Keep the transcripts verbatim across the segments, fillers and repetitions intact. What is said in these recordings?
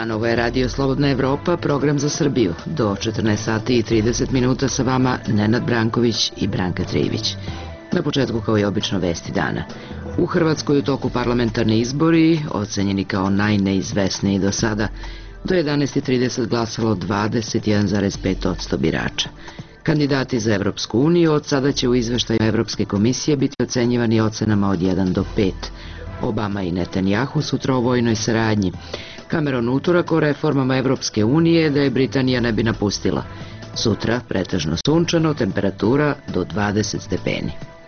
dan, ovo je Radio Slobodna Evropa, program za Srbiju. Do četrnaest sati i trideset minuta sa vama Nenad Branković i Branka Trijević. Na početku, kao i obično, vesti dana. U Hrvatskoj u toku parlamentarni izbori, ocenjeni kao najneizvesniji do sada, do jedanaest i trideset glasalo dvadeset jedan zarez pet posto birača. Kandidati za Evropsku uniju od sada će u izveštaju Evropske komisije biti ocenjivani ocenama od jedan do pet. Obama i Netanjahu sutra o vojnoj saradnji. Cameron utorak o reformama Evropske unije da je Britanija ne bi napustila. Sutra pretežno sunčano, temperatura do dvadeset stepeni.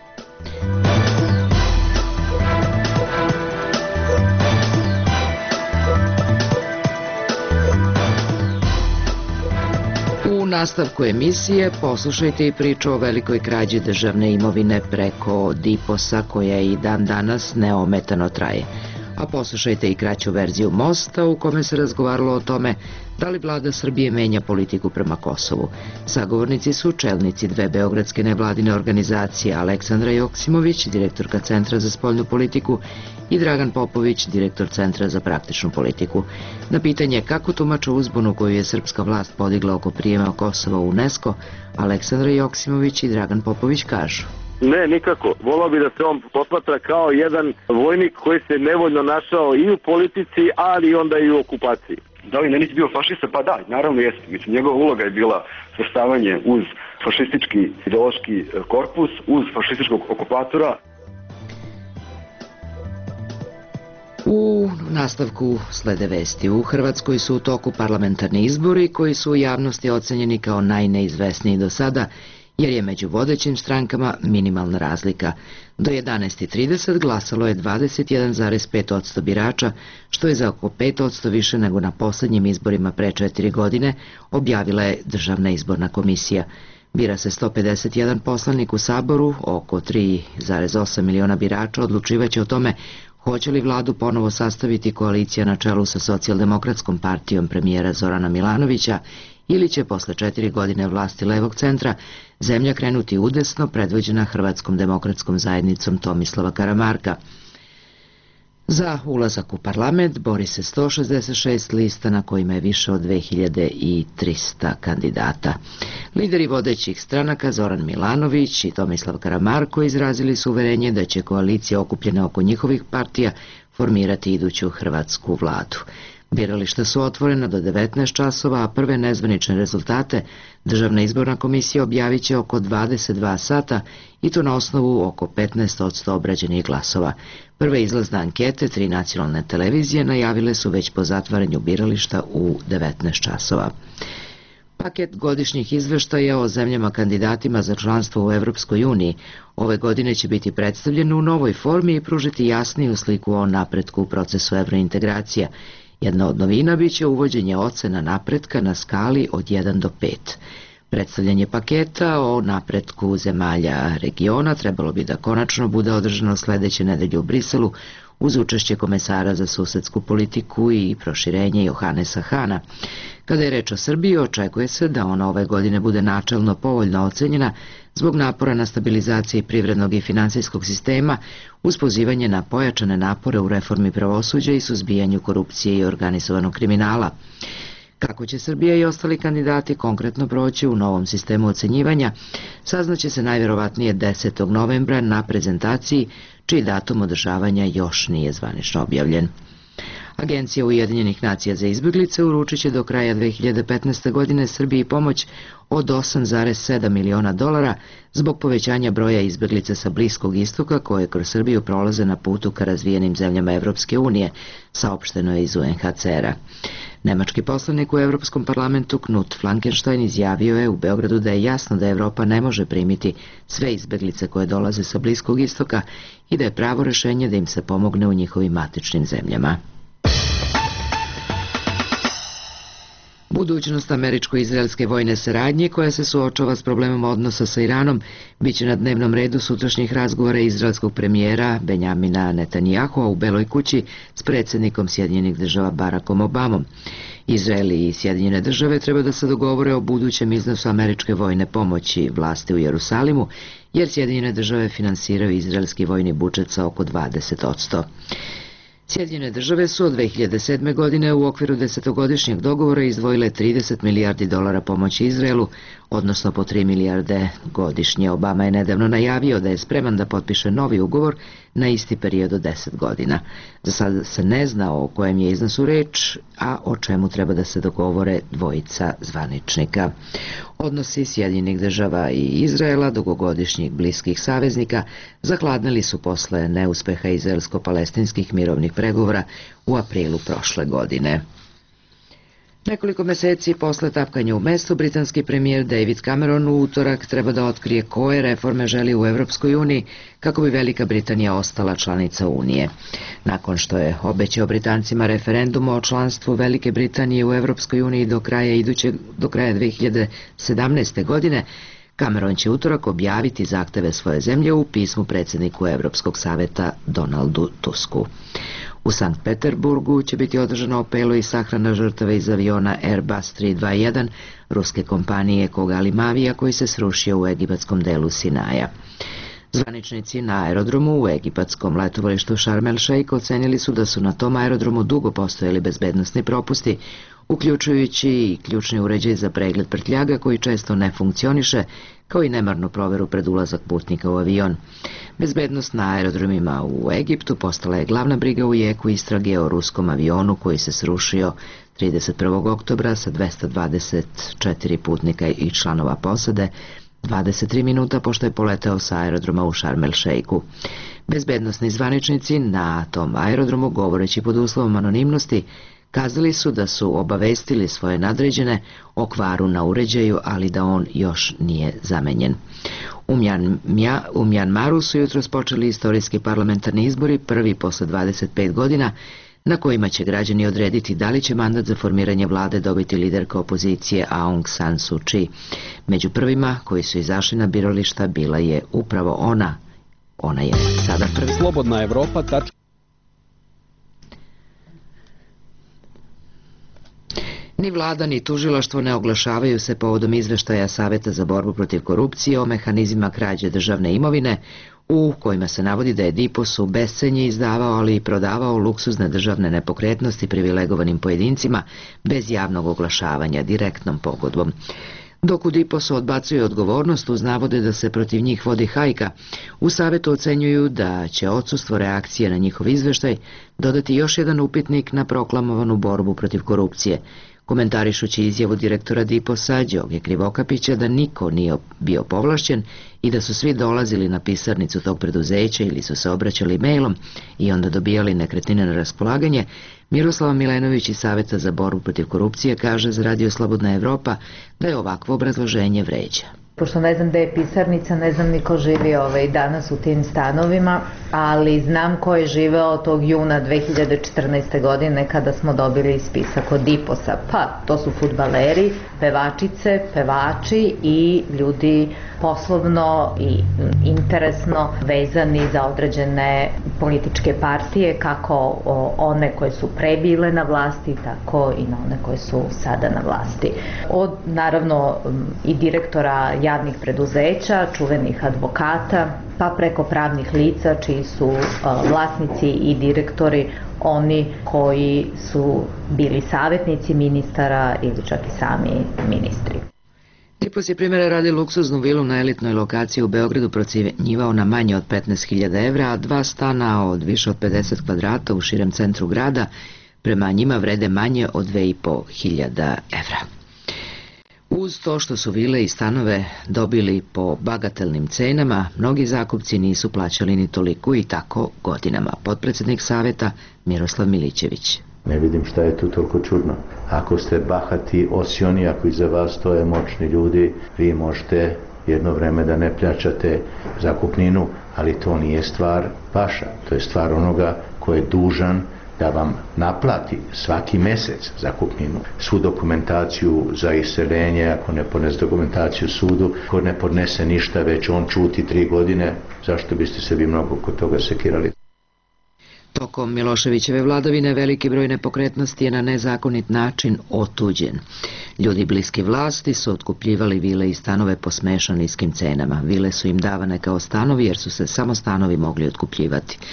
U nastavku emisije poslušajte i priču o velikoj krađi državne imovine preko Diposa koja i dan danas neometano traje. A poslušajte i kraću verziju Mosta u kome se razgovaralo o tome da li vlada Srbije menja politiku prema Kosovu. Sagovornici su čelnici dve beogradske nevladine organizacije, Aleksandra Joksimović, direktorka Centra za spoljnu politiku, i Dragan Popović, direktor Centra za praktičnu politiku. Na pitanje kako tumače uzbunu koju je srpska vlast podigla oko prijema Kosova u UNESCO, Aleksandra Joksimović i Dragan Popović kažu: Ne, nikako. Volao bi da se on posmatra kao jedan vojnik koji se nevoljno našao i u politici, ali onda i u okupaciji. Da li Nenić bio fašista? Pa da, naravno jeste. Mislim, njegova uloga je bila svrstavanje uz fašistički ideološki korpus, uz fašističkog okupatora. U nastavku slede vesti. U Hrvatskoj su u toku parlamentarni izbori koji su u javnosti ocenjeni kao najneizvesniji do sada, jer je među vodećim strankama minimalna razlika. Do jedanaest i trideset glasalo je dvadeset jedan zarez pet posto birača, što je za oko pet posto više nego na poslednjim izborima pre četiri godine, objavila je Državna izborna komisija. Bira se sto pedeset jedan poslanik u Saboru, oko tri zarez osam miliona birača odlučivaće o tome hoće li vladu ponovo sastaviti koalicija na čelu sa Socijaldemokratskom partijom premijera Zorana Milanovića ili će posle četiri godine vlasti levog centra zemlja krenuti udesno predvođena Hrvatskom demokratskom zajednicom Tomislava Karamarka. Za ulazak u parlament bori se sto šezdeset šest lista na kojima je više od dve hiljade trista kandidata. Lideri vodećih stranaka Zoran Milanović i Tomislav Karamarko izrazili su uverenje da će koalicija okupljena oko njihovih partija formirati iduću hrvatsku vladu. Birališta su otvorena do devetnaest časova, a prve nezvanične rezultate Državna izborna komisija objavit će oko dvadeset dva sata i to na osnovu oko petnaest posto obrađenih glasova. Prve izlazne ankete tri nacionalne televizije najavile su već po zatvaranju birališta u devetnaest časova. Paket godišnjih izveštaja o zemljama kandidatima za članstvo u Evropskoj uniji ove godine će biti predstavljen u novoj formi i pružiti jasniju sliku o napretku u procesu evrointegracija. Jedna od novina biće uvođenje ocena napretka na skali od jedan do pet. Predstavljanje paketa o napretku zemalja regiona trebalo bi da konačno bude održano sledeće nedelje u Briselu uz učešće komesara za susedsku politiku i proširenje Johanesa Hana. Kada je reč o Srbiji, očekuje se da ona ove godine bude načelno povoljno ocenjena zbog napora na stabilizaciji privrednog i finansijskog sistema uz pozivanje na pojačane napore u reformi pravosuđa i suzbijanju korupcije i organizovanog kriminala. Kako će Srbija i ostali kandidati konkretno proći u novom sistemu ocenjivanja, saznaće se najvjerovatnije desetog novembra na prezentaciji, čiji datum održavanja još nije zvanično objavljen. Agencija Ujedinjenih nacija za izbjeglice uručit će do kraja dve hiljade petnaeste. godine Srbiji pomoć od osam zarez sedam miliona dolara zbog povećanja broja izbjeglica sa Bliskog istoka koje kroz Srbiju prolaze na putu ka razvijenim zemljama Evropske unije, saopšteno je iz U N H C R-a. Nemački poslanik u Evropskom parlamentu Knut Flankenstein izjavio je u Beogradu da je jasno da Evropa ne može primiti sve izbjeglice koje dolaze sa Bliskog istoka i da je pravo rešenje da im se pomogne u njihovim matičnim zemljama. Budućnost američko-izraelske vojne saradnje koja se suočava s problemom odnosa sa Iranom biće na dnevnom redu sutrašnjih razgovora izraelskog premijera Benjamina Netanjahua u Beloj kući s predsjednikom Sjedinjenih država Barackom Obamom. Izrael i Sjedinjene države treba da se dogovore o budućem iznosu američke vojne pomoći vlasti u Jerusalimu, jer Sjedinjene države finansiraju izraelski vojni budžet sa oko dvadeset posto. Sjedinjene države su od dve hiljade sedme. godine u okviru desetogodišnjeg dogovora izdvojile trideset milijardi dolara pomoći Izraelu, odnosno po tri milijarde godišnje. Obama je nedavno najavio da je spreman da potpiše novi ugovor na isti period od deset godina. Za sada se ne zna o kojem je iznosu reč, a o čemu treba da se dogovore dvojica zvaničnika. Odnosi Sjedinjenih država i Izraela, dugogodišnjih bliskih saveznika, zahladnili su posle neuspeha izraelsko-palestinskih mirovnih pregovora u aprilu prošle godine. Nekoliko meseci posle tapkanja u mestu, britanski premijer David Cameron u utorak treba da otkrije koje reforme želi u Evropskoj uniji kako bi Velika Britanija ostala članica Unije. Nakon što je obećao Britancima referendum o članstvu Velike Britanije u Evropskoj uniji do kraja iduće, do kraja dve hiljade sedamnaeste. godine, Cameron će utorak objaviti zahteve svoje zemlje u pismu predsjedniku Evropskog saveta Donaldu Tusku. U Sankt Peterburgu će biti održano opelo i sahrana žrtava iz aviona Airbus tri dva jedan ruske kompanije Kogali Mavija koji se srušio u egipatskom delu Sinaja. Zvaničnici na aerodromu u egipatskom letovalištu Sharm el Sheikh ocenili su da su na tom aerodromu dugo postojali bezbednosni propusti, uključujući i ključni uređaj za pregled prtljaga koji često ne funkcioniše, kao i nemarnu proveru pred ulazak putnika u avion. Bezbednost na aerodromima u Egiptu postala je glavna briga u jeku istrage o ruskom avionu koji se srušio trideset prvog oktobra sa dvesta dvadeset četiri putnika i članova posade, dvadeset tri minuta pošto je poleteo sa aerodroma u Sharm el Sheikhu. Bezbednosni zvaničnici na tom aerodromu, govoreći pod uslovom anonimnosti, kazali su da su obavestili svoje nadređene o kvaru na uređaju, ali da on još nije zamenjen. U, Mjanmja, u Mjanmaru su jutros počeli istorijski parlamentarni izbori, prvi posle dvadeset pet godina, na kojima će građani odrediti da li će mandat za formiranje vlade dobiti liderka opozicije Aung San Suu Kyi. Među prvima koji su izašli na birališta bila je upravo ona. Ona je sada prva. Slobodna Evropa. Tač... Ni vlada ni tužilaštvo ne oglašavaju se povodom izveštaja Saveta za borbu protiv korupcije o mehanizmima krađe državne imovine, u kojima se navodi da je Dipos u bescenje izdavao, ali i prodavao luksuzne državne nepokretnosti privilegovanim pojedincima bez javnog oglašavanja, direktnom pogodbom. Dok u Diposu odbacuju odgovornost uz navode da se protiv njih vodi hajka, u Savetu ocenjuju da će odsustvo reakcije na njihov izveštaj dodati još jedan upitnik na proklamovanu borbu protiv korupcije, komentarišući izjavu direktora Diposa Đoge Krivokapića da niko nije bio povlašćen i da su svi dolazili na pisarnicu tog preduzeća ili su se obraćali mailom i onda dobijali nekretnine na raspolaganje. Miroslava Milenović iz Saveta za borbu protiv korupcije kaže za Radio Slobodna Evropa da je ovakvo obrazloženje vređa. Pošto ne znam da je pisarnica, ne znam ni ko živi ovaj danas u tim stanovima, ali znam ko je živeo tog juna dve hiljade četrnaeste. godine kada smo dobili spisak od Diposa. Pa, to su fudbaleri, pevačice, pevači i ljudi poslovno i interesno vezani za određene političke partije, kako one koje su pre bile na vlasti, tako i na one koje su sada na vlasti. Od, naravno, i direktora javnih preduzeća, čuvenih advokata, pa preko pravnih lica čiji su vlasnici i direktori oni koji su bili savjetnici ministara ili čak i sami ministri. Dipos je primjera radi luksuznu vilu na elitnoj lokaciji u Beogradu procenjivao na manje od petnaest hiljada evra, a dva stana od više od pedeset kvadrata u širem centru grada prema njima vrede manje od dve i po hiljada evra. Uz to što su vile i stanove dobili po bagatelnim cenama, mnogi zakupci nisu plaćali ni toliko i tako godinama. Potpredsjednik Saveta Miroslav Milićević. Ne vidim šta je tu toliko čudno. Ako ste bahati osioni, ako iza vas stoje moćni ljudi, vi možete jedno vreme da ne plaćate zakupninu, ali to nije stvar vaša. To je stvar onoga ko je dužan da vam naplati svaki mesec zakupninu, svu dokumentaciju za iseljenje, ako ne podnese dokumentaciju sudu, ko ne podnese ništa, već on čuti tri godine, zašto biste se vi mnogo kod toga sekirali? Tokom Miloševićeve vladavine veliki broj nepokretnosti je na nezakonit način otuđen. Ljudi bliski vlasti su otkupljivali vile i stanove po smešno niskim cenama. Vile su im davane kao stanovi jer su se samo stanovi mogli otkupljivati.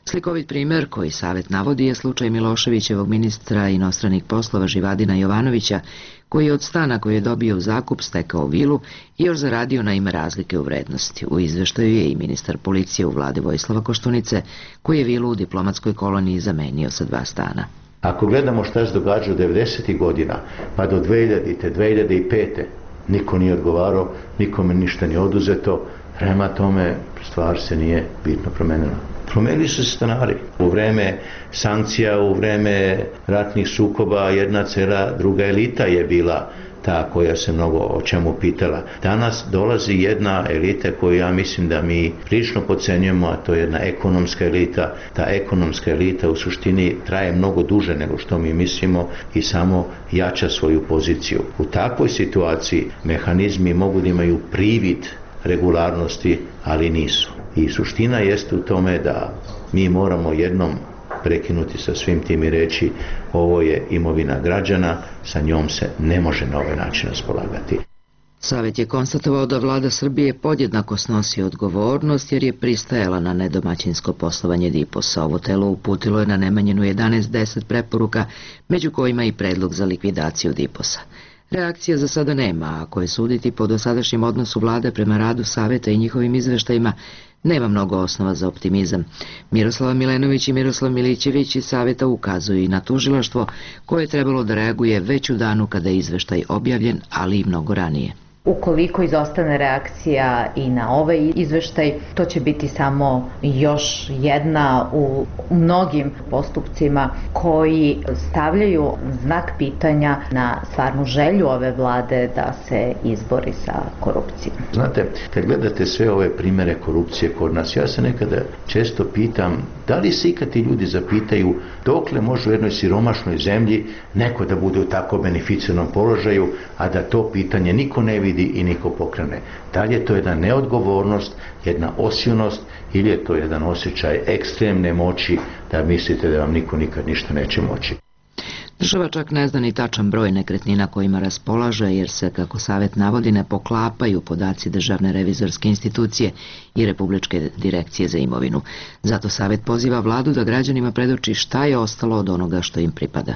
Slikovit primjer koji Savet navodi je slučaj Miloševićevog ministra inostranih poslova Živadina Jovanovića, koji je od stana koji je dobio u zakup stekao vilu i još zaradio na ime razlike u vrednosti. U izveštaju je i ministar policije u vladi Vojislava Koštunice, koji je vilu u diplomatskoj koloniji zamenio sa dva stana. Ako gledamo šta se događa od devedesetih godina pa do dve hiljadite. dve hiljade pete. niko nije odgovarao, nikome ništa nije oduzeto, prema tome stvar se nije bitno promenila. Promenili su se stanari. U vreme sankcija, u vreme ratnih sukoba jedna cela druga elita je bila ta koja se mnogo o čemu pitala. Danas dolazi jedna elita koju ja mislim da mi prilično podcenjujemo, a to je jedna ekonomska elita. Ta ekonomska elita u suštini traje mnogo duže nego što mi mislimo i samo jača svoju poziciju. U takvoj situaciji mehanizmi mogu da imaju privid regularnosti, ali nisu. I suština jeste u tome da mi moramo jednom prekinuti sa svim tim i reći ovo je imovina građana, sa njom se ne može na ovaj način raspolagati. Savet je konstatovao da vlada Srbije podjednako snosi odgovornost jer je pristajala na nedomaćinsko poslovanje Diposa. Ovo telo uputilo je na Nemanjinu jedanaest deset preporuka, među kojima i predlog za likvidaciju Diposa. Reakcija za sada nema, a ako je suditi po dosadašnjem odnosu vlade prema radu Saveta i njihovim izveštajima, nema mnogo osnova za optimizam. Miroslava Milenović i Miroslav Milićević iz Saveta ukazuju i na tužilaštvo koje je trebalo da reaguje već u danu kada je izveštaj objavljen, ali i mnogo ranije. Ukoliko izostane reakcija i na ovaj izveštaj, to će biti samo još jedna u mnogim postupcima koji stavljaju znak pitanja na stvarnu želju ove vlade da se izbori sa korupcijom. Znate, kad gledate sve ove primere korupcije kod nas, ja se nekada često pitam da li se ikad ti ljudi zapitaju dokle može u jednoj siromašnoj zemlji neko da bude u tako beneficiranom položaju, a da to pitanje niko ne vidi i niko pokrene. Da li je to jedna neodgovornost, jedna osionost ili je to jedan osjećaj ekstremne moći da mislite da vam niko nikad ništa neće moći? Država čak ne zna ni tačan broj nekretnina kojima raspolaže jer se, kako Savet navodi, ne poklapaju podaci Državne revizorske institucije i Republičke direkcije za imovinu. Zato Savet poziva vladu da građanima predoči šta je ostalo od onoga što im pripada.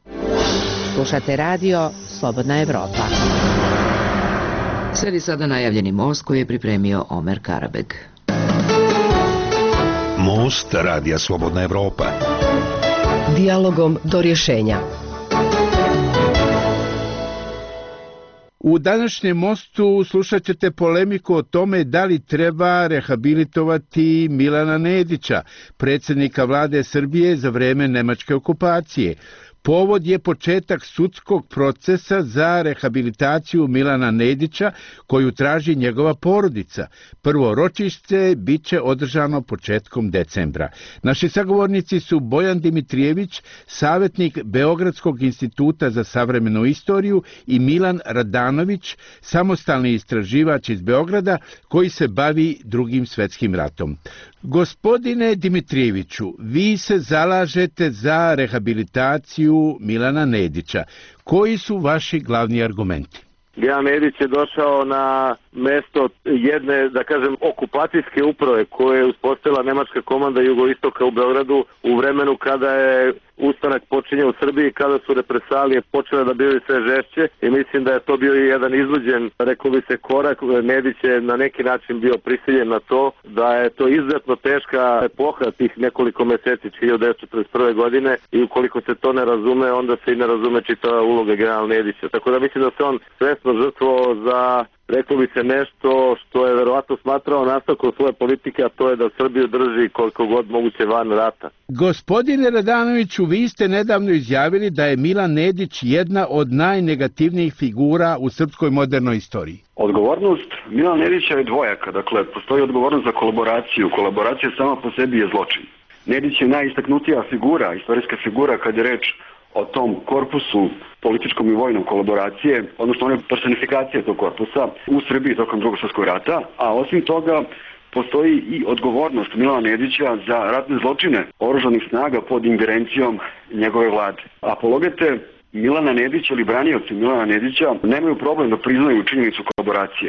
Slušate radio Slobodna Evropa. Sledi sada najavljeni most koji je pripremio Omer Karabeg. Most radija Slobodna Evropa. Dijalogom do rješenja. U današnjem mostu slušat ćete polemiku o tome da li treba rehabilitovati Milana Nedića, predsjednika vlade Srbije za vreme nemačke okupacije. Povod je početak sudskog procesa za rehabilitaciju Milana Nedića koju traži njegova porodica. Prvo ročište bit će održano početkom decembra. Naši sagovornici su Bojan Dimitrijević, savjetnik Beogradskog instituta za savremenu istoriju, i Milan Radanović, samostalni istraživač iz Beograda koji se bavi Drugim svjetskim ratom. Gospodine Dimitrijeviću, vi se zalažete za rehabilitaciju Milana Nedića. Koji su vaši glavni argumenti? Milan Nedić je došao na mesto jedne, da kažem, okupacijske uprave koje je uspostavila nemačka komanda jugoistoka u Beogradu u vremenu kada je ustanak počinje u Srbiji, kada su represalije počele da bili sve žešće, i mislim da je to bio i jedan izluđen, rekao bi se, korak. Nedić je na neki način bio prisiljen na to, da je to izuzetno teška epoha tih nekoliko meseci hiljadu devetsto četrdeset prve. godine, i ukoliko se to ne razume, onda se i ne razume čitava uloga generala Nedića. Tako da mislim da se on svesno žrtvovao za, rekao bi se, nešto što je verovatno smatrao nastavkom svoje politike, a to je da Srbiju drži koliko god moguće van rata. Gospodine Radanoviću, vi ste nedavno izjavili da je Milan Nedić jedna od najnegativnijih figura u srpskoj modernoj istoriji. Odgovornost Milana Nedića je dvojaka. Dakle, postoji odgovornost za kolaboraciju. Kolaboracija sama po sebi je zločin. Nedić je najistaknutija figura, istorijska figura kad je reč o tom korpusu političkom i vojnom kolaboracije, odnosno one personifikacije tog korpusa u Srbiji tokom Drugog svjetskog rata, a osim toga postoji i odgovornost Milana Nedića za ratne zločine oružanih snaga pod ingerencijom njegove vlade. Apologete Milana Nedića ili branioci Milana Nedića nemaju problem da priznaju činjenicu kolaboracije,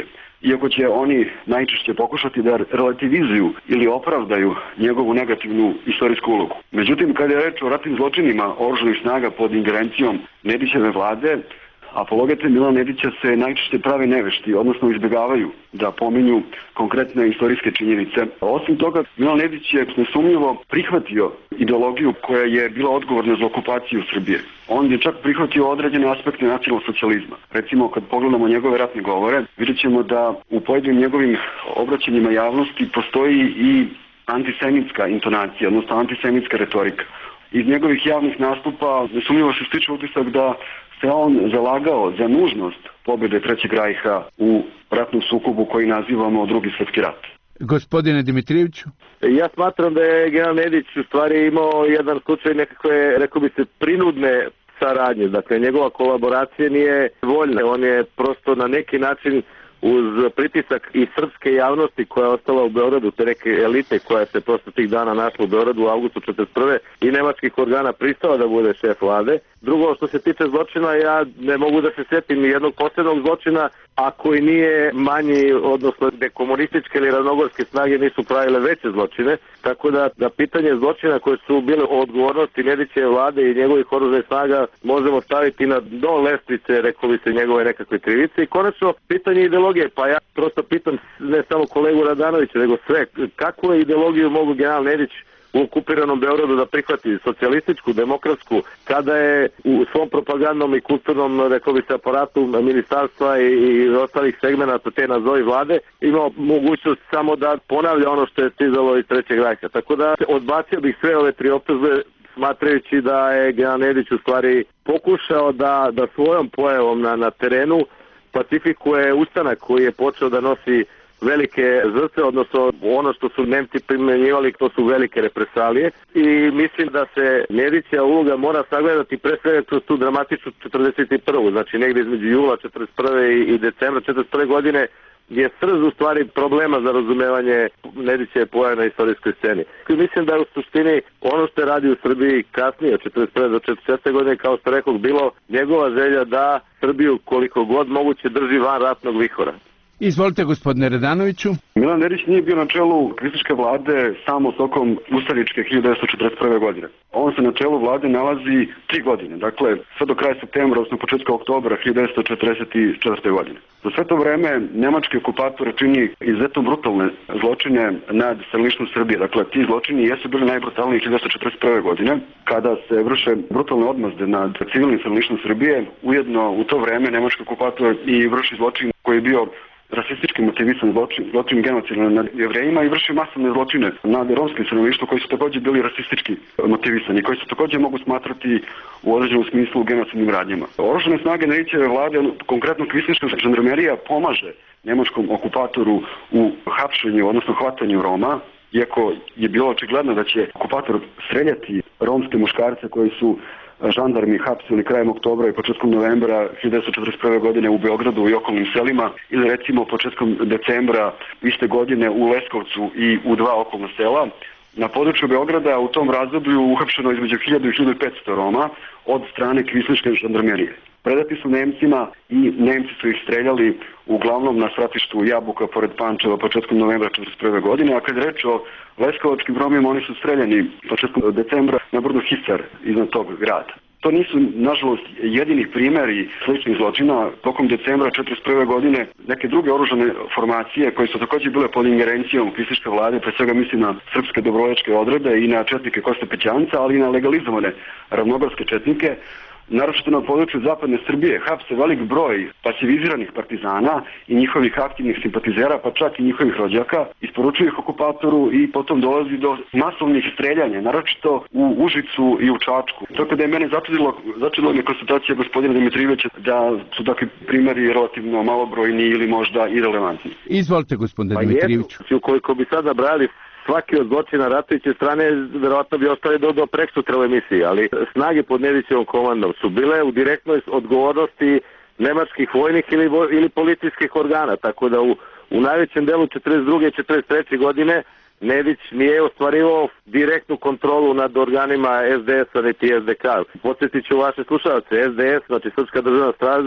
iako će oni najčešće pokušati da relativizuju ili opravdaju njegovu negativnu istorijsku ulogu. Međutim, kada je reč o ratnim zločinima oružanih snaga pod ingerencijom Nedićeve vlade, apologete Milana Nedića se najčešće prave nevešti, odnosno izbjegavaju da pominju konkretne istorijske činjenice. Osim toga, Milan Nedić je nesumnjivo prihvatio ideologiju koja je bila odgovorna za okupaciju Srbije. On je čak prihvatio određene aspekte nacionalnog socijalizma. Recimo, kad pogledamo njegove ratne govore, vidjet ćemo da u pojedinim njegovim obraćanjima javnosti postoji i antisemitska intonacija, odnosno antisemitska retorika. Iz njegovih javnih nastupa nesumnjivo se stiče utisak da se on zalagao za nužnost pobjede Trećeg rajha u ratnom sukobu koji nazivamo Drugi svjetski rat. Gospodine Dimitrijeviću? Ja smatram da je general Nedić u stvari imao jedan slučaj nekakve, rekao bi se, prinudne saradnje. Dakle, njegova kolaboracija nije voljna. On je prosto na neki način uz pritisak i srpske javnosti koja je ostala u Beogradu, te neke elite koja se prosto tih dana našla u Beogradu u avgustu četrdeset prve i nemačkih organa pristala da bude šef vlade. Drugo, što se tiče zločina, ja ne mogu da se sjetim ni jednog posebnog zločina, a koji nije manji, odnosno gde komunističke ili ravnogorske snage nisu pravile veće zločine, tako da, da pitanje zločina koje su bile o odgovornosti Nedićeve vlade i njegovih oružanih snaga možemo staviti na do lestvice, rekao bi se, njegove nekakve krivice. I konačno, pitanje ideologije, pa ja prosto pitam ne samo kolegu Radanovića, nego sve, kakvu ideologiju mogu general Nedić u okupiranom Beogradu da prihvati, socijalističku, demokratsku, kada je u svom propagandnom i kulturnom, rekao bi se, aparatu ministarstva i, i ostalih segmenata te nazovi vlade imao mogućnost samo da ponavlja ono što je stizalo iz Trećeg rajha. Tako da odbacio bih sve ove tri optužbe, smatrajući da je general Nedić u stvari pokušao da, da svojom pojavom na, na terenu pacifikuje ustanak koji je počeo da nosi velike žrtve, odnosno ono što su Nemci primjenjivali, to su velike represalije, i mislim da se Nedića uloga mora sagledati pre svega kroz tu dramatičnu četrdeset prvu, znači negdje između jula četrdeset prve i decembra četrdeset prve godine je srž u stvari problema za razumevanje Nedićeve pojave na istorijskoj sceni. Mislim da je u suštini ono što je radi u Srbiji kasnije od četrdeset prve do četrdeset šeste godine, kao što rekao, bilo njegova želja da Srbiju koliko god moguće drži van ratnog vihora. Izvolite, gospodine Radanoviću. Milan Nedić nije bio na čelu kvisljačke vlade samo tokom ustaničke hiljadu devetsto četrdeset prve. godine. On se na čelu vlade nalazi tri godine, dakle sve do kraja septembra, odnosno početka oktobra hiljadu devetsto četrdeset četvrte. godine. Za sve to vreme nemački okupator čini izuzetno brutalne zločine nad stanovništvom Srbije. Dakle, ti zločini jesu bili najbrutalniji hiljadu devetsto četrdeset prve. godine, kada se vrše brutalne odmazde nad civilnim stanovništvom Srbije. Ujedno u to vreme nemački okupator i vrši zločin koji je bio rasistički motivisan zločin, zločin genocida nad Jevrejima i vrši masovne zločine nad romskim stanovništvom koji su također bili rasistički motivisani, koji su također mogu smatrati u određenom smislu genocidnim radnjama. Oružane snage Nedićeve vlade, konkretno kvisljačka žandarmerija, pomaže nemačkom okupatoru u hapšenju, odnosno hvatanju Roma, iako je bilo očigledno da će okupator streljati romske muškarce koji su žandarmi hapsili krajem oktobra i početkom novembra hiljadu devetsto četrdeset prve. godine u Beogradu i okolnim selima, ili recimo početkom decembra iste godine u Leskovcu i u dva okolna sela. Na području Beograda u tom razdoblju uhapšeno između hiljadu i hiljadu petsto Roma od strane kvisljačke žandarmerije. Predati su Nemcima i Nemci su ih streljali uglavnom na stratištu Jabuka pored Pančeva početkom novembra četrdeset prve. godine, a kad je reč o leskovačkim Romima, oni su streljani početkom decembra na brdu Hisar iznad tog grada. To nisu, nažalost, jedini primjeri sličnih zločina. Tokom decembra četrdeset prve. godine neke druge oružane formacije koje su također bile pod ingerencijom kvisljačke vlade, pre svega mislim na srpske dobrovoljačke odrede i na četnike Koste Pećanca, ali i na legalizovane ravnogorske četnike, naročito na području zapadne Srbije, hapse velik broj pasiviziranih partizana i njihovih aktivnih simpatizera, pa čak i njihovih rođaka, isporučuju ih okupatoru i potom dolazi do masovnih streljanja, naročito u Užicu i u Čačku. Tako da je mene začudilo, začudilo me konstatacija gospodina Dimitrijevića da su takvi primjeri relativno malobrojni ili možda irelevantni. Izvolite, gospodine Dimitrijeviću. Pa ukoliko bi sad nabrali svaki od zločina ratujuće strane, verovatno bi ostali do, do preksutra u emisiji, ali snage pod Nedićevom komandom su bile u direktnoj odgovornosti nemačkih vojnih ili, ili policijskih organa, tako da u, u najvećem delu četrdeset druge i četrdeset treće. godine Nedić nije ostvarivao direktnu kontrolu nad organima es de es a niti es de ka. Podsjetit ću vaše slušalce, es de es, znači Srpska državna straža,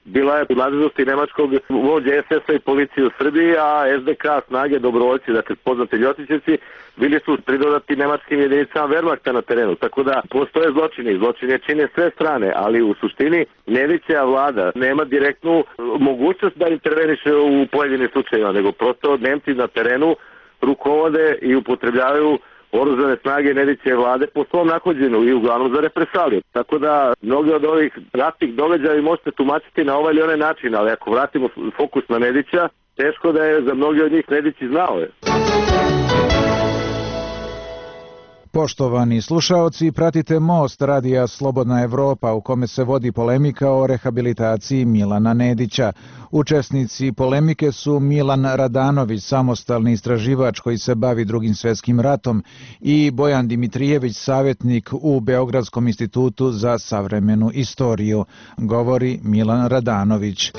bila je u nadležnosti nemačkog vođe es es a i policije u Srbiji, a es de ka snage dobrovoljci, dakle poznati ljotićevci, bili su pridodati nemačkim jedinicama Wehrmachta na terenu. Tako da postoje zločini, zločine čine sve strane, ali u suštini Nedićeva vlada nema direktnu mogućnost da interveniše u pojedinim slučajima, nego prosto Nemci na terenu rukovode i upotrebljavaju oružane snage Nedićeve vlade po svom nahođenju i uglavnom za represaliju. Tako da mnogi od ovih ratnih događaja možete tumačiti na ovaj ili onaj način, ali ako vratimo fokus na Nedića, teško da je za mnogi od njih Nedić i znao je. Poštovani slušaoci, pratite Most radija Slobodna Evropa u kome se vodi polemika o rehabilitaciji Milana Nedića. Učesnici polemike su Milan Radanović, samostalni istraživač koji se bavi Drugim svjetskim ratom, i Bojan Dimitrijević, savjetnik u Beogradskom institutu za savremenu istoriju. Govori Milan Radanović.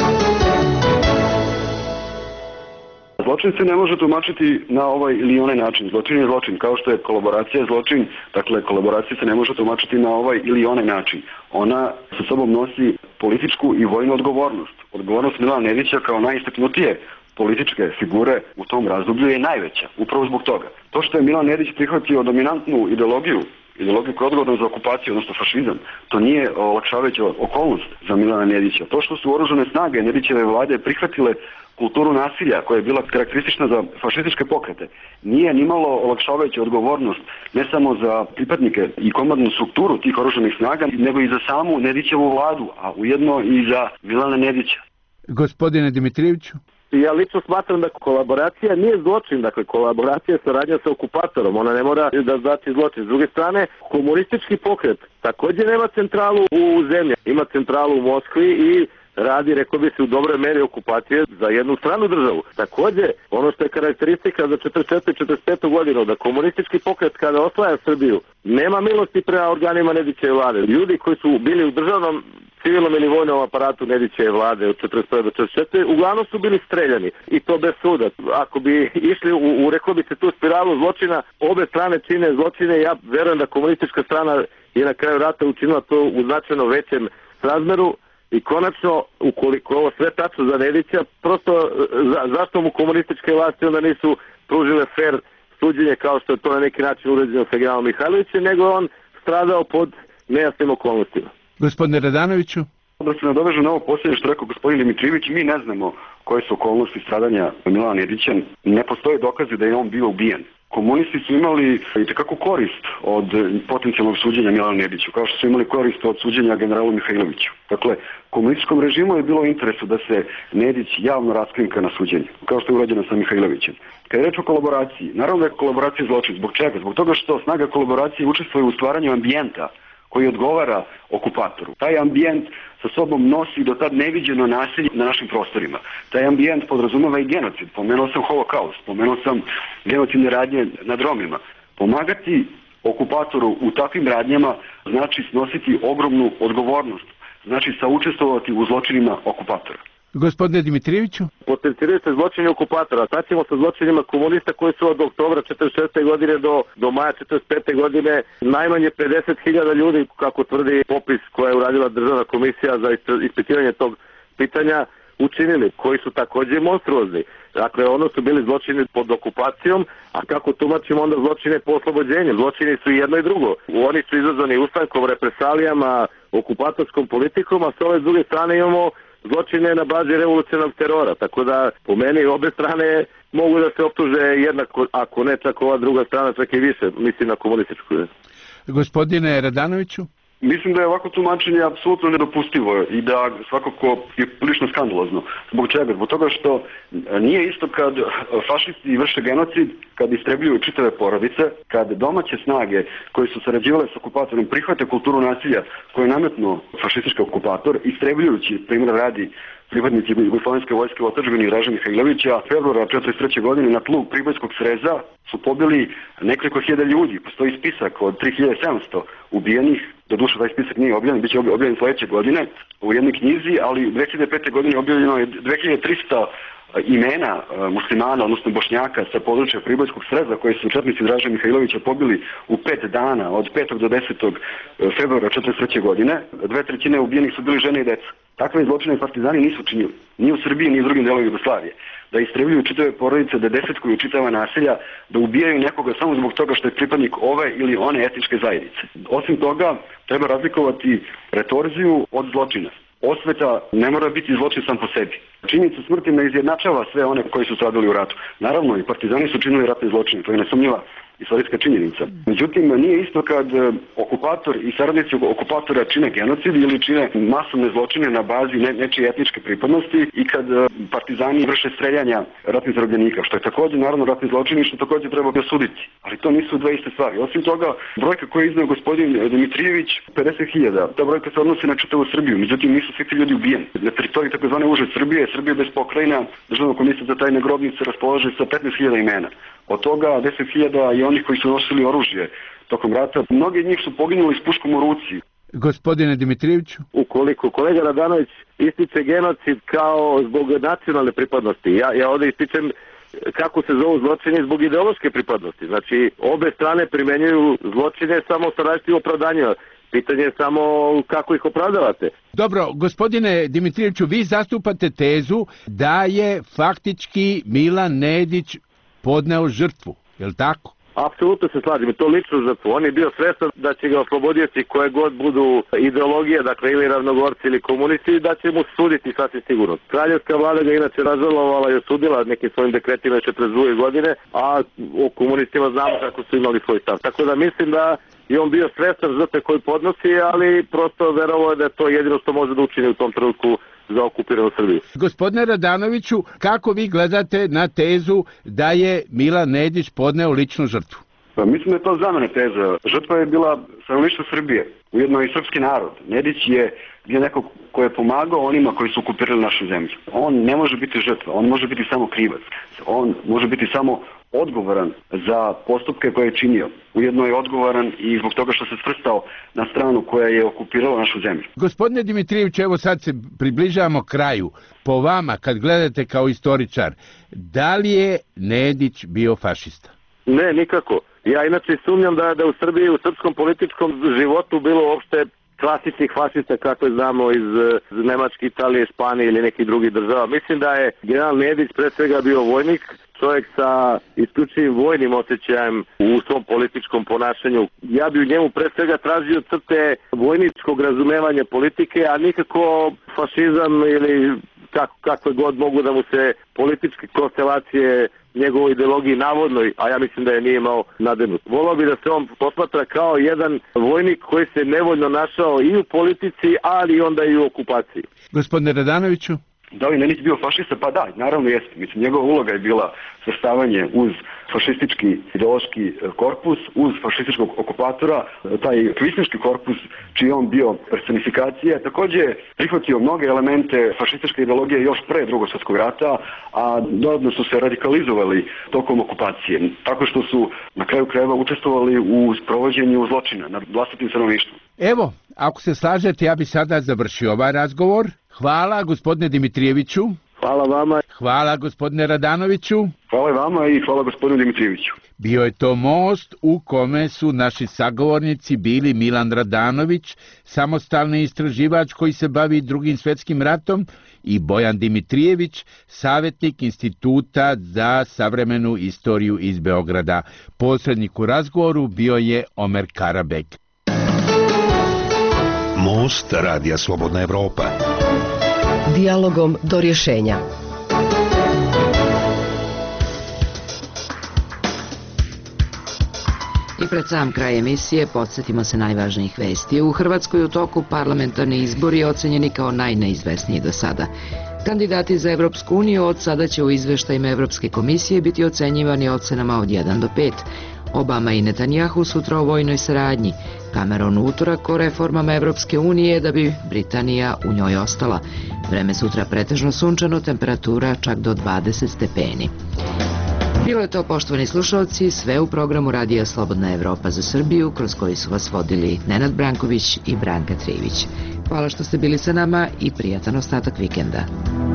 Zločin se ne može tumačiti na ovaj ili onaj način. Zločin je zločin, kao što je kolaboracija zločin. Dakle, kolaboracija se ne može tumačiti na ovaj ili onaj način. Ona sa sobom nosi političku i vojnu odgovornost. Odgovornost Milana Nedića kao najistaknutije političke figure u tom razdoblju je najveća, upravo zbog toga. To što je Milan Nedić prihvatio dominantnu ideologiju, ideologiju koja je odgovorna za okupaciju, odnosno fašizam, to nije olakšavajuća okolnost za Milana Nedića. To što su oružane snage Nedićeve vlade prihvatile kulturu nasilja koja je bila karakteristična za fašističke pokrete, nije nimalo olakšavajuća odgovornost ne samo za pripadnike i komandnu strukturu tih oružanih snaga, nego i za samu Nedićevu vladu, a ujedno i za Milana Nedića. Gospodine Dimitrijeviću? Ja lično smatram da kolaboracija nije zločin, dakle kolaboracija je saradnja sa okupatorom, ona ne mora da znači zločin. S druge strane, komunistički pokret također nema centralu u zemlji, ima centralu u Moskvi i radi, rekao bi se, u dobroj meri okupacije za jednu stranu državu. Također, ono što je karakteristika za četrdeset četvrtu i četrdeset petu godinu, da komunistički pokret kada osvaja Srbiju, nema milosti prema organima Nedićeve vlade. Ljudi koji su bili u državnom, civilnom ili vojnom aparatu Nedićeve vlade od četrdeset prve do četrdeset četvrte uglavnom su bili streljani, i to bez suda. Ako bi išli u, u rekao bi se, tu spiralu zločina, obe strane čine zločine. Ja verujem da komunistička strana je na kraju rata učinila to u značajno većem razmeru. I konačno, ukoliko ovo sve tačno za Nedića, prosto za, zašto mu komunističke vlasti onda nisu pružile fair suđenje kao što je to na neki način uređeno sa generalom Mihajlovićem, nego on stradao pod nejasnim okolnostima. Gospodine Radanoviću? Da se nadovežu na ovo posljednje što rekao gospodin Dimitrijević, mi ne znamo koje su okolnosti stradanja Milana Nedića, ne postoje dokazi da je on bio ubijen. Komunisti su imali itekako korist od potencijalnog suđenja Milanu Nediću, kao što su imali korist od suđenja generalu Mihajloviću. Dakle, komunističkom režimu je bilo u interesu da se Nedić javno raskrinka na suđenju, kao što je urađeno sa Mihajlovićem. Kad je reč o kolaboraciji, naravno da je kolaboracija zločin. Zbog čega? Zbog toga što snaga kolaboracije učestvuje u stvaranju ambijenta koji odgovara okupatoru. Taj ambijent sa sobom nosi do tad neviđeno nasilje na našim prostorima. Taj ambijent podrazumeva i genocid. Pomenuo sam holokaust, pomenuo sam genocidne radnje nad Romima. Pomagati okupatoru u takvim radnjama znači snositi ogromnu odgovornost, znači saučestvovati u zločinima okupatora. Gospodine Dimitrijeviću? Potenciraju se zločini okupatora. Sad ćemo sa zločinima komunista koji su od oktobra četrdeset četvrte godine do, do maja četrdeset pete godine najmanje pedeset hiljada ljudi, kako tvrdi popis koja je uradila Državna komisija za ispitivanje tog pitanja, učinili, koji su također monstruozni. Dakle, ono su bili zločini pod okupacijom, a kako tumačimo onda zločine po oslobođenju? Zločini su i jedno i drugo. Oni su izazvani ustankom, represalijama, okupatorskom politikom, a s ove druge strane imamo zločine na bazi revolucionarnog terora. Tako da, po meni, obe strane mogu da se optuže jednako, ako ne čak ova druga strana, čak i više, mislim na komunističku. Gospodine Radanoviću? Mislim da je ovako tumačenje apsolutno nedopustivo i da svakako je prilično skandalozno. Zbog čega? Zbog toga što nije isto kad fašisti vrše genocid, kad istrebljuju čitave porodice, kad domaće snage koje su sarađivale s okupatorom prihvate kulturu nasilja koju je nametnuo fašistički okupator, istrebljujući, primjer radi, pripadnici jugoslovenske vojske u otadžbini Draže Mihajlovića, februara četrdeset treće godine na tlu Pribojskog sreza su pobili nekoliko hiljada ljudi. Postoji spisak od tri hiljade sedamsto ubijenih, doduše taj spisak nije objavljen, bit će objavljen sledeće godine u jednoj knjizi, ali dve hiljade pete godine objavljeno je dve hiljade trista imena muslimana, odnosno bošnjaka sa područja Pribojskog sreza koji su četnici Draže Mihajlovića pobili u pet dana, od petog do desetog februara četrdeset treće godine. Dve trećine ubijenih su bili žene i deca. Takve zločine partizani nisu činili, ni u Srbiji, ni u drugim delovima Jugoslavije. Da istrebljuju čitave porodice, da desetkuju čitava naselja, da ubijaju nekoga samo zbog toga što je pripadnik ove ili one etničke zajednice. Osim toga, treba razlikovati retorziju od zločina. Osveta ne mora biti zločin sam po sebi. Činjenica smrti ne izjednačava sve one koji su stradali u ratu. Naravno, i partizani su činili ratne zločine, to je nesumnjiva istorijska činjenica. Međutim, nije isto kad okupator i saradnici okupatora čine genocid ili čine masovne zločine na bazi ne, nečije etničke pripadnosti i kad partizani vrše streljanja ratnih zarobljenika, što je također naravno ratni zločin i što također treba osuditi. Ali to nisu dve iste stvari. Osim toga, brojka koju je izneo gospodin Dimitrijević, pedeset hiljada, ta brojka se odnosi na čitavu Srbiju, međutim nisu svi ti ljudi ubijeni. Na teritoriji takozvane uže Srbije, Srbije bez pokrajina, Državna komisija za tajne grobnice raspolaže sa petnaest hiljada imena. Od toga deset hiljada i onih koji su nosili oružje tokom rata. Mnogi od njih su poginuli s puškom u ruci. Gospodine Dimitrijeviću? Ukoliko kolega Radanović ističe genocid kao zbog nacionalne pripadnosti, ja, ja ovdje ističem kako se zovu zločine zbog ideološke pripadnosti. Znači, obe strane primenjuju zločine samo sa različitim opravdanjima. Pitanje je samo kako ih opravdavate. Dobro, gospodine Dimitrijeviću, vi zastupate tezu da je faktički Milan Nedić podneo žrtvu, je li tako? Apsolutno se slažem, i to lično žrtvu. On je bio svestan da će ga oslobodioci koje god budu ideologije, dakle ili ravnogorci ili komunisti, da će mu suditi sasvim sigurno. Kraljevska vlada ga inače razžalovala i osudila nekim svojim dekretima četrdeset druge godine, a o komunistima znamo kako su imali svoj stav. Tako da mislim da je on bio svestan žrtve koju podnosi, ali prosto verovao je da je to jedino što može da učini u tom trenutku za okupiranu Srbiju. Gospodine Radanoviću, kako vi gledate na tezu da je Milan Nedić podneo ličnu žrtvu? Pa mislim da je to zamena teza. Žrtva je bila stanovništvo Srbije, ujedno i srpski narod. Nedić je bio neko ko je pomagao onima koji su okupirali našu zemlju. On ne može biti žrtva, on može biti samo krivac. On može biti samo odgovoran za postupke koje je činio. Ujedno je odgovoran i zbog toga što se svrstao na stranu koja je okupirala našu zemlju. Gospodine Dimitrijević, evo sad se približavamo kraju. Po vama, kad gledate kao istoričar, da li je Nedić bio fašista? Ne, nikako. Ja inače sumnjam da da u Srbiji, u srpskom političkom životu bilo uopšte klasičnih fašista kako znamo iz Nemačke, Italije, Španije ili nekih drugih država. Mislim da je general Nedić pre svega bio vojnik, čovjek sa isključivim vojnim osjećajem u svom političkom ponašanju. Ja bi u njemu pre svega tražio crte vojničkog razumevanja politike, a nikako fašizam ili kako, kakve god mogu da mu se političke konstelacije njegovoj ideologiji navodnoj, a ja mislim da je nije imao nadenut. Volao bi da se on posmatra kao jedan vojnik koji se nevoljno našao i u politici, ali onda i u okupaciji. Gospodine Radanoviću? Da li Nedić bio fašista? Pa da, naravno jeste. Mislim, njegova uloga je bila svrstavanje uz fašistički ideološki korpus, uz fašističkog okupatora, taj kvislinški korpus čiji on bio personifikacija, također je prihvatio mnoge elemente fašističke ideologije još pre drugog svjetskog rata, a dodatno su se radikalizovali tokom okupacije, tako što su na kraju krajeva učestvovali u sprovođenju zločina nad vlastitim stanovništvom. Evo, ako se slažete, ja bi sada završio ovaj razgovor. Hvala gospodine Dimitrijeviću. Hvala vama. Hvala gospodine Radanoviću. Hvala i vama i hvala gospodinu Dimitrijeviću. Bio je to most u kome su naši sagovornici bili Milan Radanović, samostalni istraživač koji se bavi Drugim svjetskim ratom, i Bojan Dimitrijević, savjetnik Instituta za savremenu istoriju iz Beograda. Posrednik u razgovoru bio je Omer Karabek. Most Radija Slobodna Evropa. Dijalogom do rješenja. I pred sam kraj emisije podsjetimo se najvažnijih vesti. U Hrvatskoj u toku parlamentarni izbori ocenjeni kao najneizvesniji do sada. Kandidati za Evropsku uniju od sada će u izveštajima Evropske komisije biti ocenjivani ocenama od jedan do pet. Obama i Netanjahu sutra o vojnoj saradnji, Cameron utorak o reformama Evropske unije da bi Britanija u njoj ostala. Vreme sutra pretežno sunčano, temperatura čak do dvadeset stepeni. Bilo je to, poštovani slušalci, sve u programu Radija Slobodna Evropa za Srbiju, kroz koji su vas vodili Nenad Branković i Branka Trivić. Hvala što ste bili sa nama i prijatan ostatak vikenda.